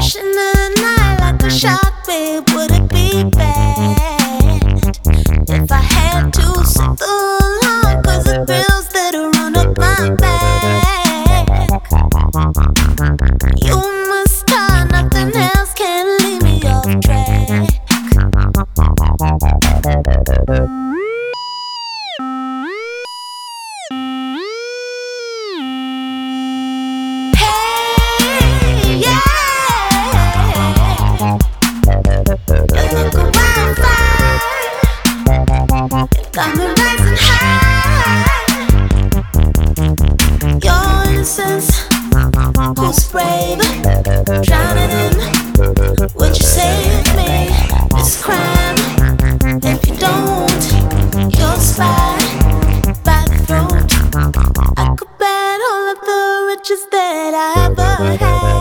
Rushing the night like a shark, babe, would it be bad if I had to sit alone? Cause the thrills that run up my back, you must tie, nothing else can leave me off track. Hey, yeah, you look a wildfire, you got me rising high. Your innocence, who's brave, drowning in, would you save me? This crime, if you don't, you'll spy by the throat. I could bet all of the riches that I ever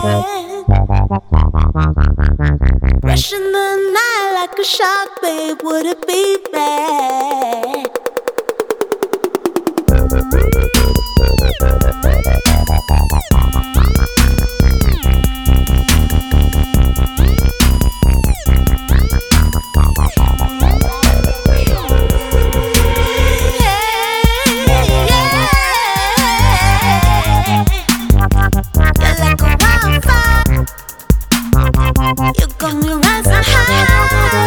had. Rushing the night like a shark, babe, would it be bad? You got me rising high.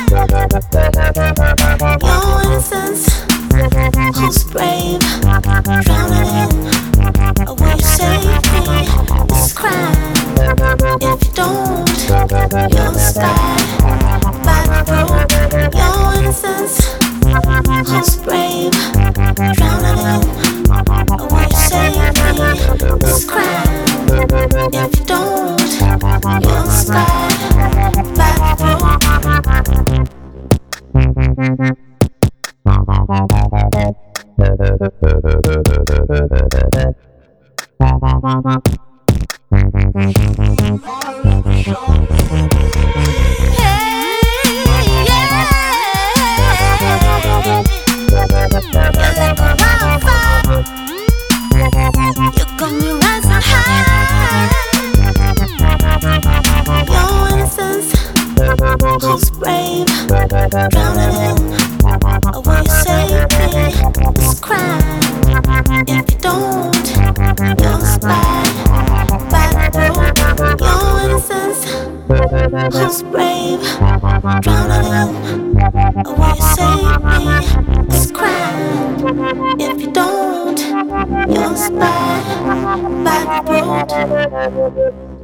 Your innocence, who's brave, drowning in, will you save me? This crime, if you don't, you'll sky by the road. Your innocence, who's brave, drowning in, will you save me? This crime, if you don't, you'll sky by the road. Who's brave, drowning in, will you save me? This crime, if you don't, you'll spy by the road. Your innocence, who's brave, drowning in, will you save me? This crime, if you don't, you'll spy by the road.